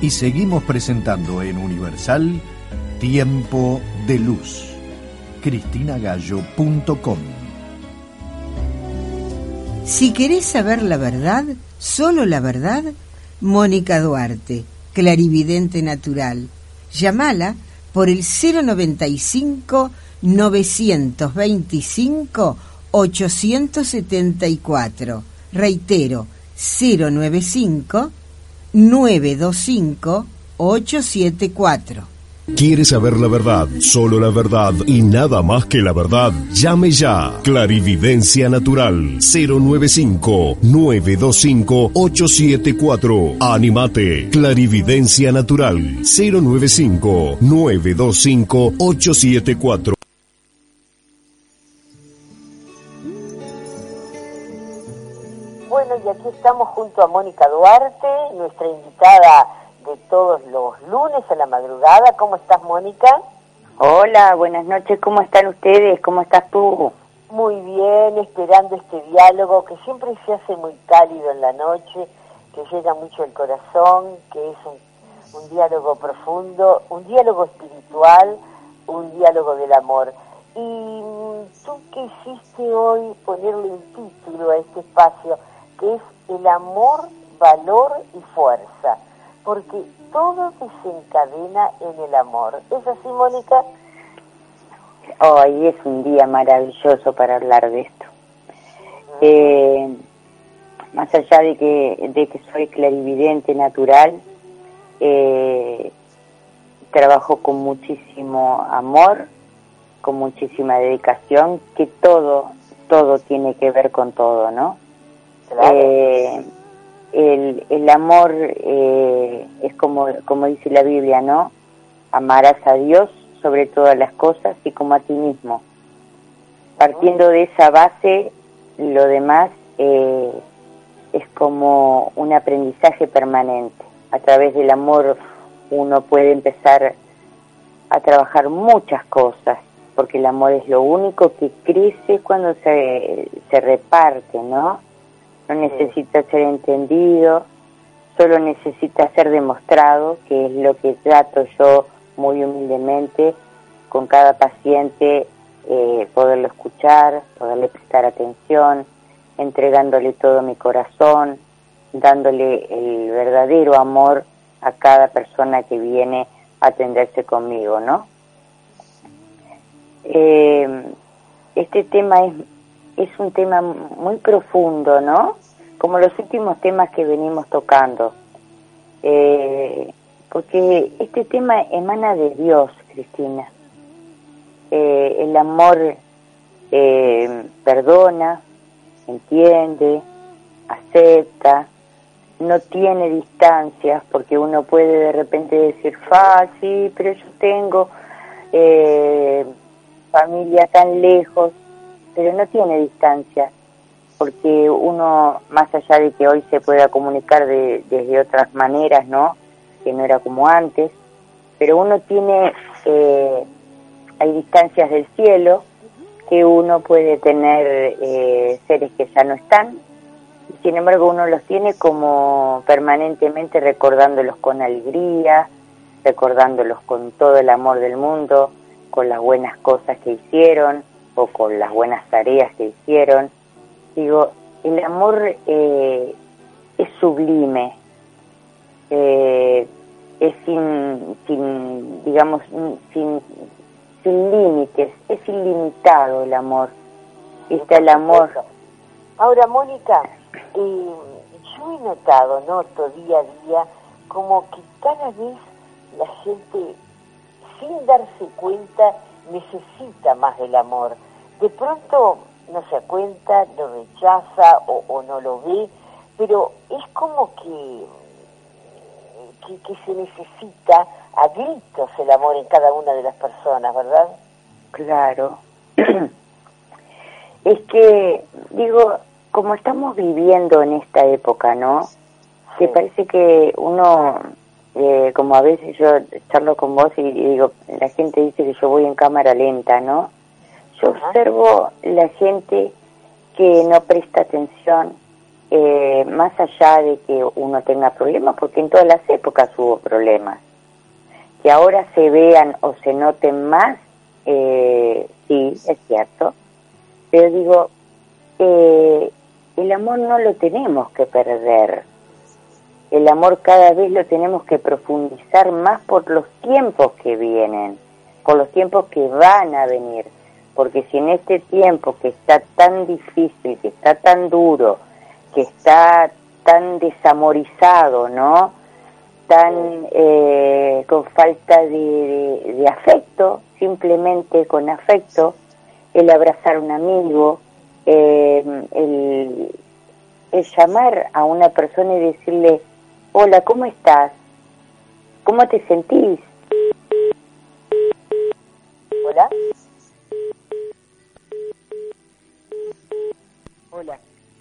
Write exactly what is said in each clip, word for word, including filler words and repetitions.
y seguimos presentando en Universal Tiempo de Luz. cristina gallo punto com. Si querés saber la verdad, solo la verdad, Mónica Duarte, clarividente natural. Llámala por el cero noventa y cinco, novecientos veinticinco, ochocientos setenta y cuatro. Reitero, cero noventa y cinco, novecientos veinticinco, ochocientos setenta y cuatro. ¿Quiere saber la verdad? Solo la verdad y nada más que la verdad. Llame ya. Clarividencia Natural. cero noventa y cinco, novecientos veinticinco, ochocientos setenta y cuatro. Animate. Clarividencia Natural. cero noventa y cinco, novecientos veinticinco, ochocientos setenta y cuatro. Bueno, y aquí estamos junto a Mónica Duarte, nuestra invitada de todos los lunes a la madrugada. ¿Cómo estás, Mónica? Hola, buenas noches. ¿Cómo están ustedes? ¿Cómo estás tú? Muy bien, esperando este diálogo que siempre se hace muy cálido en la noche, que llega mucho al corazón, que es un, un diálogo profundo, un diálogo espiritual, un diálogo del amor. Y tú quisiste hoy ponerle un título a este espacio, que es el amor, valor y fuerza, porque todo desencadena en el amor. ¿Es así, Mónica? Hoy es un día maravilloso para hablar de esto. Uh-huh. Eh, más allá de que, de que soy clarividente natural, eh, trabajo con muchísimo amor, con muchísima dedicación, que todo, todo tiene que ver con todo, ¿no? Claro. Eh, El, el amor eh, es como, como dice la Biblia, ¿no? Amarás a Dios sobre todas las cosas y como a ti mismo. Partiendo de esa base, lo demás eh, es como un aprendizaje permanente. A través del amor uno puede empezar a trabajar muchas cosas, porque el amor es lo único que crece cuando se, se reparte, ¿no? No necesita ser entendido, solo necesita ser demostrado, que es lo que trato yo muy humildemente con cada paciente, eh, poderlo escuchar, poderle prestar atención, entregándole todo mi corazón, dándole el verdadero amor a cada persona que viene a atenderse conmigo, ¿no? Eh, este tema es es un tema muy profundo, ¿no? Como los últimos temas que venimos tocando. Eh, porque este tema emana de Dios, Cristina. Eh, el amor eh, perdona, entiende, acepta, no tiene distancias, porque uno puede de repente decir, ah, sí, pero yo tengo eh, familia tan lejos, pero no tiene distancia, porque uno, más allá de que hoy se pueda comunicar de, desde otras maneras, ¿no? Que no era como antes, pero uno tiene, eh, hay distancias del cielo, que uno puede tener eh, seres que ya no están, y sin embargo uno los tiene como permanentemente recordándolos con alegría, recordándolos con todo el amor del mundo, con las buenas cosas que hicieron, o con las buenas tareas que hicieron. Digo, el amor eh, es sublime, eh, es sin, sin digamos, sin, sin límites, es ilimitado el amor. Está el amor. Ahora, Mónica, eh, yo he notado, noto día a día, como que cada vez la gente, sin darse cuenta, necesita más del amor. De pronto no se da cuenta, lo rechaza o, o no lo ve, pero es como que, que, que se necesita a gritos el amor en cada una de las personas, ¿verdad? Claro. Es que, digo, como estamos viviendo en esta época, ¿no? Que sí. Parece que uno, eh, como a veces yo charlo con vos y, y digo, la gente dice que yo voy en cámara lenta, ¿no? Yo Ajá. observo la gente que no presta atención, eh, más allá de que uno tenga problemas, porque en todas las épocas hubo problemas, que ahora se vean o se noten más, eh, sí, es cierto, pero digo, eh, el amor no lo tenemos que perder, el amor cada vez lo tenemos que profundizar más por los tiempos que vienen, por los tiempos que van a venir, porque si en este tiempo que está tan difícil, que está tan duro, que está tan desamorizado, ¿no?, tan eh, con falta de, de, de afecto, simplemente con afecto, el abrazar a un amigo, eh, el, el llamar a una persona y decirle, hola, ¿cómo estás? ¿Cómo te sentís? Hola. Hola.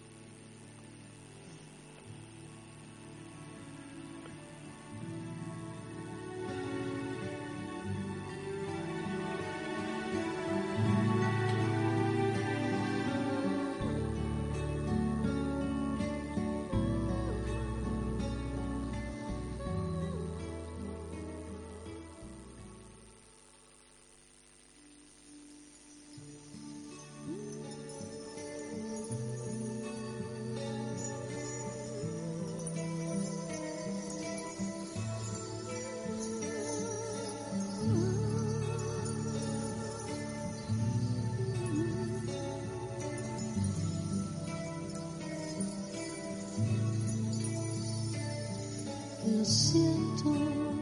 Lo siento,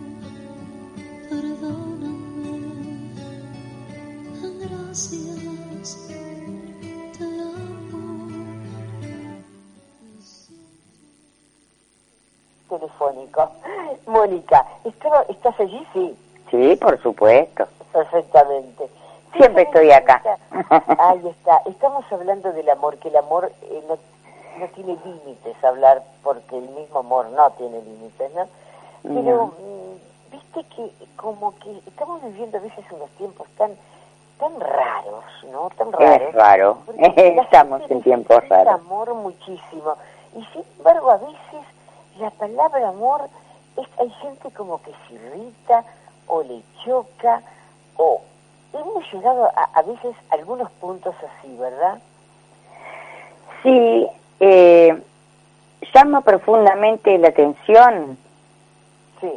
perdóname, gracias, te amo. Telefónico. Mónica, ¿estaba, ¿estás allí? Sí. Sí, por supuesto. Perfectamente. Siempre estoy acá. Ahí está. Estamos hablando del amor, que el amor eh, no, no tiene límites, hablar, porque el mismo amor no tiene límites, ¿no? Pero, No. mm, viste que como que estamos viviendo a veces unos tiempos tan tan raros, ¿no? Tan raros. Es raro. Porque la Estamos gente en tiempos necesita raros. amor muchísimo. Y sin embargo, a veces la palabra amor, es, hay gente como que se irrita o le choca, o hemos llegado a, a veces a algunos puntos así, ¿verdad? Sí, eh, llama profundamente la atención. Sí.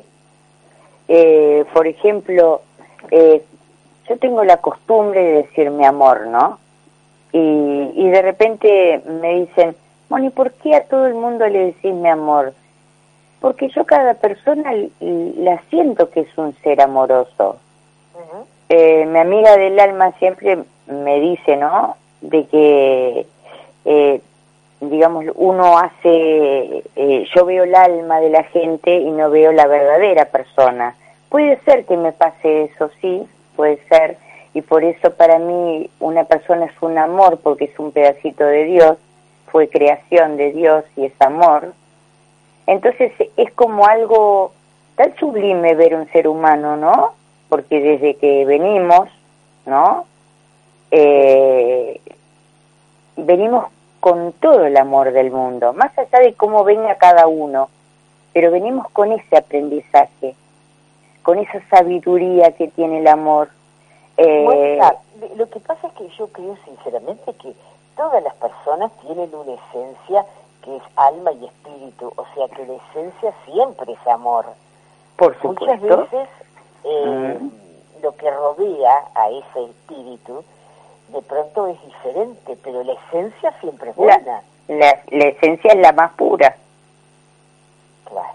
Eh, por ejemplo, eh, yo tengo la costumbre de decir mi amor, ¿no? Y, y de repente me dicen, Moni, ¿por qué a todo el mundo le decís mi amor? Porque yo cada persona la siento que es un ser amoroso. Uh-huh. Eh, mi amiga del alma siempre me dice, ¿no?, de que, eh, digamos, uno hace, eh, yo veo el alma de la gente y no veo la verdadera persona. Puede ser que me pase eso, sí, puede ser, y por eso para mí una persona es un amor, porque es un pedacito de Dios, fue creación de Dios y es amor. Entonces es como algo tan sublime ver un ser humano, ¿no? Porque desde que venimos, ¿no? Eh, venimos con todo el amor del mundo, más allá de cómo venga cada uno, pero venimos con ese aprendizaje, con esa sabiduría que tiene el amor. Eh, Mónica, lo que pasa es que yo creo sinceramente que todas las personas tienen una esencia que es alma y espíritu, o sea que la esencia siempre es amor. Por supuesto. Muchas veces eh, Mm. lo que rodea a ese espíritu de pronto es diferente, pero la esencia siempre es buena. La, la, la esencia es la más pura. Claro.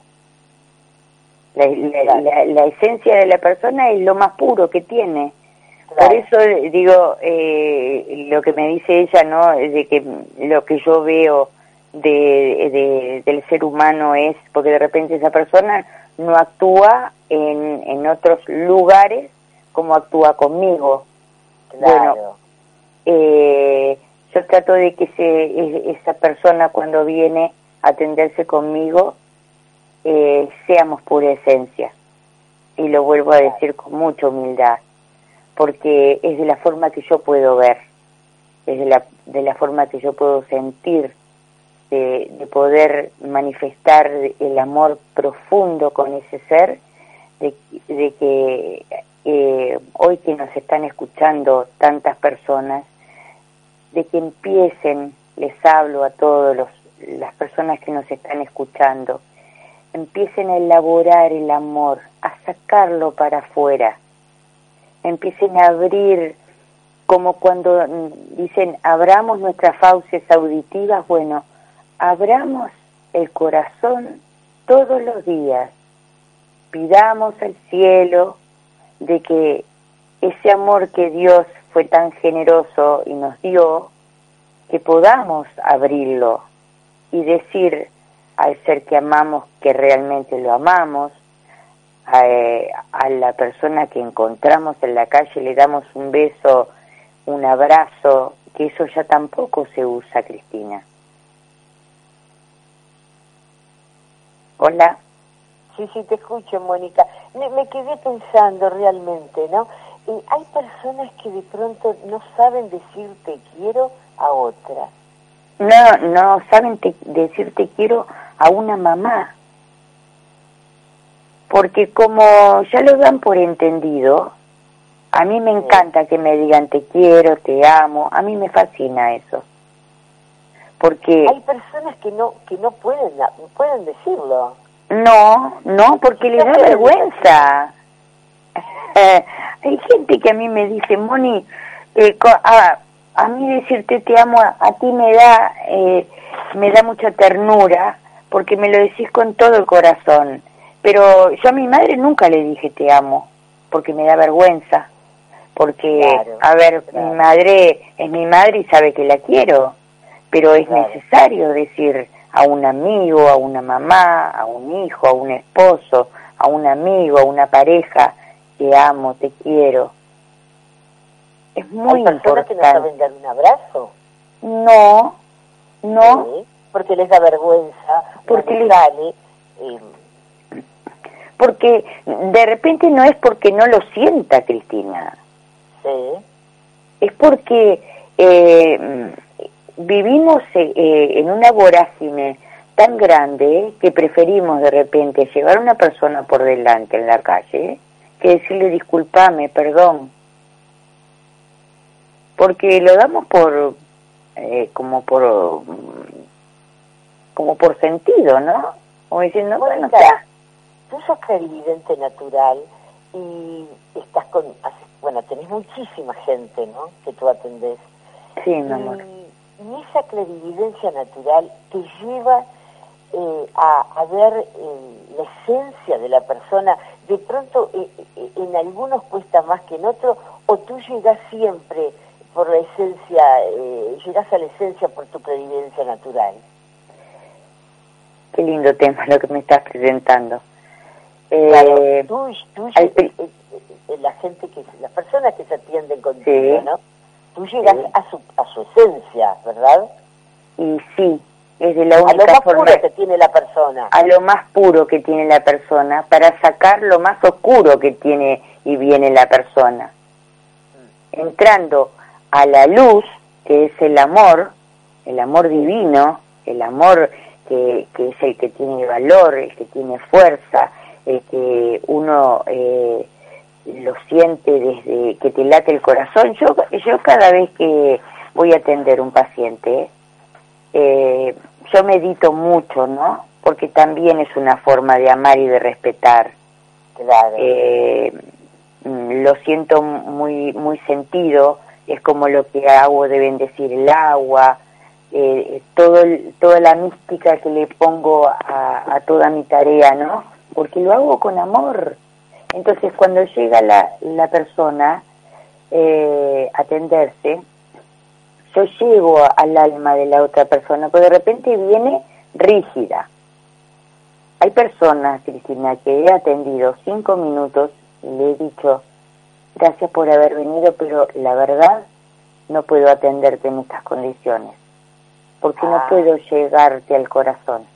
La, la, Claro. la, la esencia de la persona es lo más puro que tiene. Claro. Por eso digo, eh, lo que me dice ella, ¿no?, de que lo que yo veo de, de, del ser humano es, porque de repente esa persona no actúa en, en otros lugares como actúa conmigo. Claro. Bueno, eh, yo trato de que se, esa persona cuando viene a atenderse conmigo, eh, seamos pura esencia. Y lo vuelvo a decir con mucha humildad, porque es de la forma que yo puedo ver, es de la, de la forma que yo puedo sentir, de, de poder manifestar el amor profundo con ese ser, de, de que eh, hoy que nos están escuchando tantas personas, de que empiecen, les hablo a todos los las personas que nos están escuchando, empiecen a elaborar el amor, a sacarlo para afuera, empiecen a abrir, como cuando dicen, abramos nuestras fauces auditivas, bueno, abramos el corazón todos los días, pidamos al cielo de que ese amor que Dios fue tan generoso y nos dio, que podamos abrirlo y decir al ser que amamos que realmente lo amamos, a, eh, a la persona que encontramos en la calle le damos un beso, un abrazo, que eso ya tampoco se usa, Cristina. Hola. Sí, sí, te escucho, Mónica. Me, me quedé pensando realmente, ¿no? Eh, hay personas que de pronto no saben decir te quiero a otra. No, no saben te, decir te quiero a una mamá. Porque como ya lo dan por entendido, a mí me encanta que me digan te quiero, te amo, a mí me fascina eso. Porque hay personas que no que no pueden pueden decirlo. No, no, porque les da vergüenza. Eh, hay gente que a mí me dice, Moni, eh, a, a mí decirte te amo a, a ti me da eh, me da mucha ternura, porque me lo decís con todo el corazón. Pero yo a mi madre nunca le dije te amo, porque me da vergüenza. Porque, claro, a ver, claro. mi madre es mi madre y sabe que la quiero, pero es claro. necesario decir a un amigo, a una mamá, a un hijo, a un esposo, a un amigo, a una pareja, te amo, te quiero. Es muy importante. ¿Hay personas que no saben dar un abrazo? No, no. Sí, porque les da vergüenza, porque les sale. Eh, porque de repente no es porque no lo sienta, Cristina. Sí. Es porque eh, vivimos eh, en una vorágine tan grande que preferimos de repente llevar a una persona por delante en la calle que decirle discúlpame, perdón. Porque lo damos por eh, como por como por sentido, ¿no? Como diciendo, bueno, ya. Tú sos clarividente natural y estás con, bueno, tenés muchísima gente, ¿no?, que tú atendés. Sí, mi amor. Y, y esa clarividencia natural te lleva eh, a, a ver eh, la esencia de la persona. De pronto, eh, eh, en algunos cuesta más que en otros, o tú llegás siempre por la esencia, eh, llegás a la esencia por tu clarividencia natural. Qué lindo tema lo que me estás presentando. Claro, eh, tú, tú hay... eh, eh, la gente que, las personas que se atienden contigo, sí. ¿no? Tú llegas sí. a su a su esencia, ¿verdad? Y sí, es de la única a lo más forma puro que tiene la persona. A lo más puro que tiene la persona, para sacar lo más oscuro que tiene y viene la persona. Mm. Entrando a la luz, que es el amor, el amor divino, el amor que, que es el que tiene valor, el que tiene fuerza, el que uno eh, lo siente desde que te late el corazón. Yo, yo cada vez que voy a atender un paciente, eh, yo medito mucho, ¿no? Porque también es una forma de amar y de respetar. Claro. Eh, lo siento muy muy sentido, es como lo que hago de bendecir el agua, eh, todo el, toda la mística que le pongo a, a toda mi tarea, ¿no? Porque lo hago con amor. Entonces cuando llega la, la persona eh, a atenderse, yo llego al alma de la otra persona, porque de repente viene rígida. Hay personas, Cristina, que he atendido cinco minutos y le he dicho, gracias por haber venido, pero la verdad no puedo atenderte en estas condiciones, porque no puedo llegarte al corazón.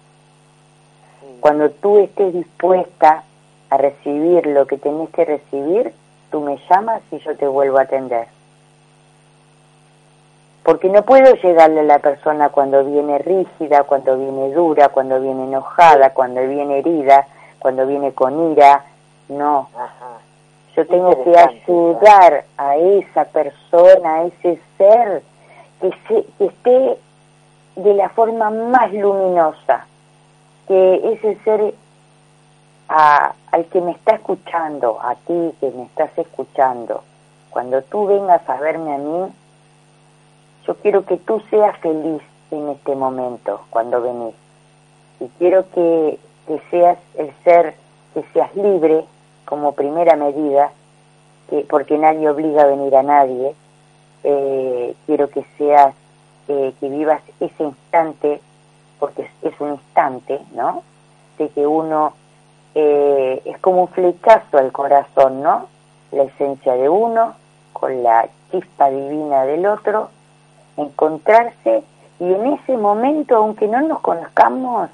Cuando tú estés dispuesta a recibir lo que tenés que recibir, tú me llamas y yo te vuelvo a atender. porque no puedo llegarle a la persona cuando viene rígida, cuando viene dura, cuando viene enojada, cuando viene herida, cuando viene con ira, no. Ajá. Yo tengo que ayudar a esa persona, a ese ser, que, se, que esté de la forma más luminosa, que ese ser a, al que me está escuchando, a ti que me estás escuchando, cuando tú vengas a verme a mí, yo quiero que tú seas feliz en este momento, cuando venís. Y quiero que, que seas el ser, que seas libre, como primera medida, que, porque nadie obliga a venir a nadie. Eh, quiero que seas, eh, que vivas ese instante, porque es, es un instante, ¿no? De que uno eh, es como un flechazo al corazón, ¿no? La esencia de uno con la chispa divina del otro, encontrarse, y en ese momento, aunque no nos conozcamos,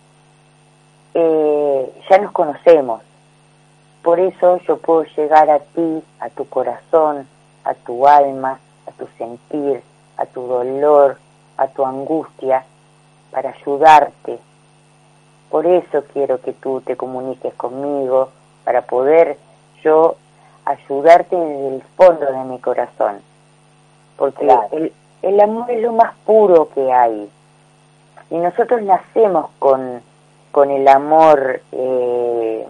eh, ya nos conocemos. Por eso yo puedo llegar a ti, a tu corazón, a tu alma, a tu sentir, a tu dolor, a tu angustia, para ayudarte. Por eso quiero que tú te comuniques conmigo, para poder yo ayudarte desde el fondo de mi corazón. Porque claro, el, el amor es lo más puro que hay. Y nosotros nacemos con, con el amor eh,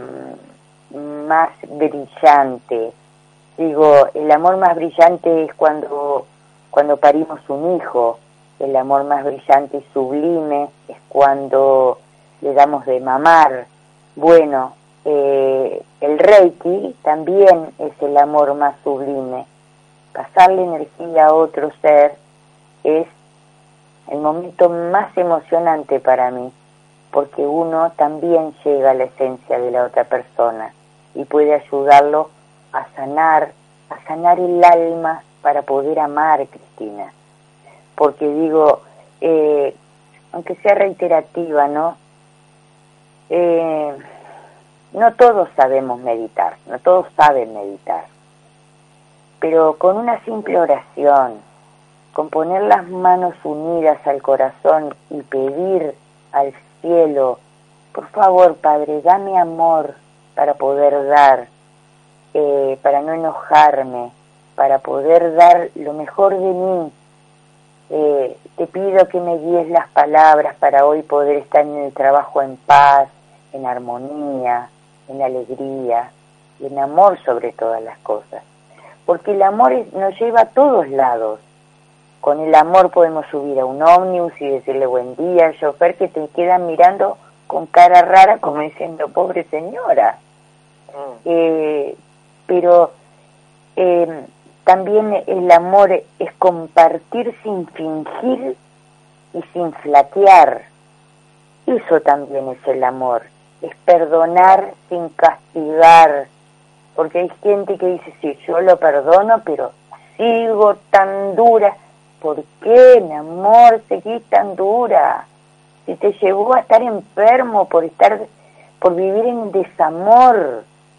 más brillante. Digo, el amor más brillante es cuando, cuando parimos un hijo. El amor más brillante y sublime es cuando le damos de mamar. Bueno, eh, el Reiki también es el amor más sublime. Pasarle energía a otro ser es el momento más emocionante para mí, porque uno también llega a la esencia de la otra persona y puede ayudarlo a sanar, a sanar el alma para poder amar, Cristina. Porque digo, eh, aunque sea reiterativa, ¿no? Eh, no todos sabemos meditar, no todos saben meditar, pero con una simple oración, con poner las manos unidas al corazón y pedir al cielo, por favor, Padre, dame amor para poder dar, eh, para no enojarme, para poder dar lo mejor de mí. Eh, te pido que me guíes las palabras para hoy poder estar en el trabajo en paz, en armonía, en alegría y en amor sobre todas las cosas. Porque el amor es, nos lleva a todos lados. Con el amor podemos subir a un ómnibus y decirle buen día al chofer, que te quedan mirando con cara rara como diciendo, pobre señora. Mm. Eh, pero eh, también el amor es compartir sin fingir y sin flaquear. Eso también es el amor. Es perdonar sin castigar. Porque hay gente que dice, sí, yo lo perdono, pero sigo tan dura. ¿Por qué, mi amor, seguís tan dura? Si te llevó a estar enfermo por estar, por vivir en desamor.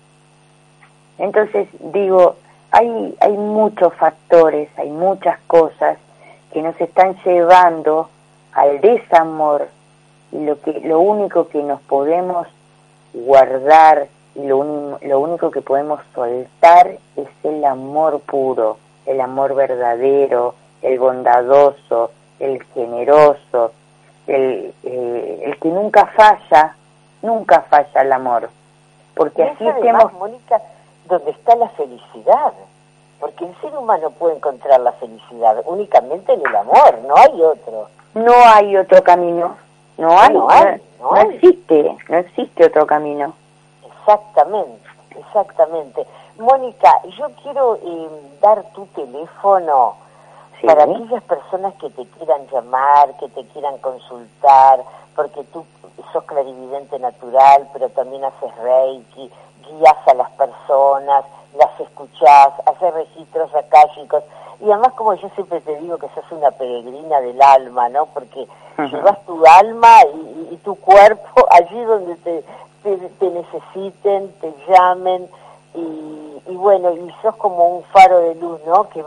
Entonces, digo, hay, hay muchos factores, hay muchas cosas que nos están llevando al desamor, y lo que, lo único que nos podemos guardar y lo, un, lo único que podemos soltar es el amor puro, el amor verdadero, el bondadoso, el generoso, el, eh, el que nunca falla, nunca falla el amor. Porque así tenemos, Mónica, donde está la felicidad. Porque el ser humano puede encontrar la felicidad únicamente en el amor, no hay otro. No hay otro camino, no hay, no, hay, no, no, hay. no existe, no existe otro camino. Exactamente, exactamente. Mónica, yo quiero eh, dar tu teléfono sí, para aquellas personas que te quieran llamar, que te quieran consultar, porque tú sos clarividente natural, pero también haces Reiki, guías a las personas, las escuchás, haces registros akáshicos, y además, como yo siempre te digo, que sos una peregrina del alma, ¿no? Porque uh-huh. llevas tu alma y, y tu cuerpo allí donde te, te, te necesiten, te llamen, y, y bueno, y sos como un faro de luz, ¿no? Que va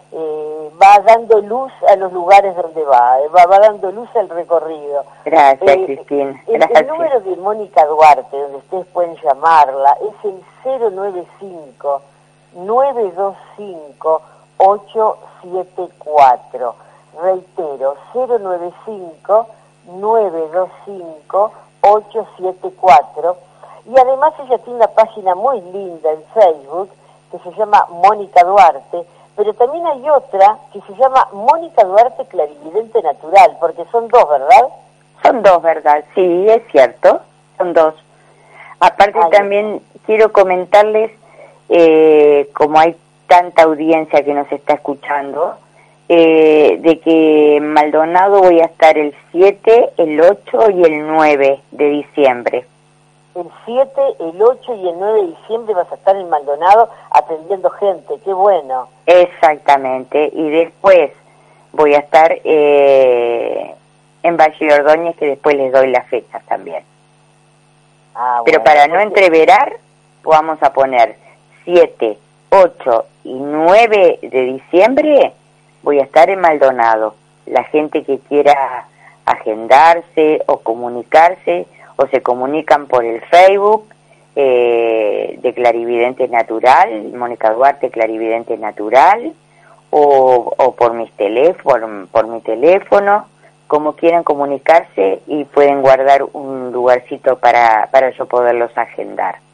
eh, va dando luz a los lugares donde va, eh, va, va dando luz al recorrido. Gracias, Eh, Cristina. El, Gracias. el número de Mónica Duarte, donde ustedes pueden llamarla, es el cero nueve cinco, nueve dos cinco, ocho siete cuatro. Reitero, cero nueve cinco, nueve dos cinco, ocho siete cuatro. Y además ella tiene una página muy linda en Facebook que se llama Mónica Duarte, pero también hay otra que se llama Mónica Duarte Clarividente Natural, porque son dos, ¿verdad? Son dos, ¿verdad? Sí, es cierto, son dos. Aparte Ay, también quiero comentarles, eh, como hay tanta audiencia que nos está escuchando, eh, de que en Maldonado voy a estar el siete, el ocho y el nueve de diciembre. El siete, el ocho y el nueve de diciembre vas a estar en Maldonado atendiendo gente, qué bueno. Exactamente, y después voy a estar eh, en Valle Ordóñez, que después les doy las fechas también. Ah, Pero bueno, para no porque- entreverar, vamos a poner siete, ocho y nueve de diciembre, voy a estar en Maldonado. La gente que quiera agendarse o comunicarse, o se comunican por el Facebook eh, de Clarividente Natural, Mónica Duarte Clarividente Natural, o, o por mis teléfono, por mi teléfono, como quieran comunicarse, y pueden guardar un lugarcito para, para yo poderlos agendar.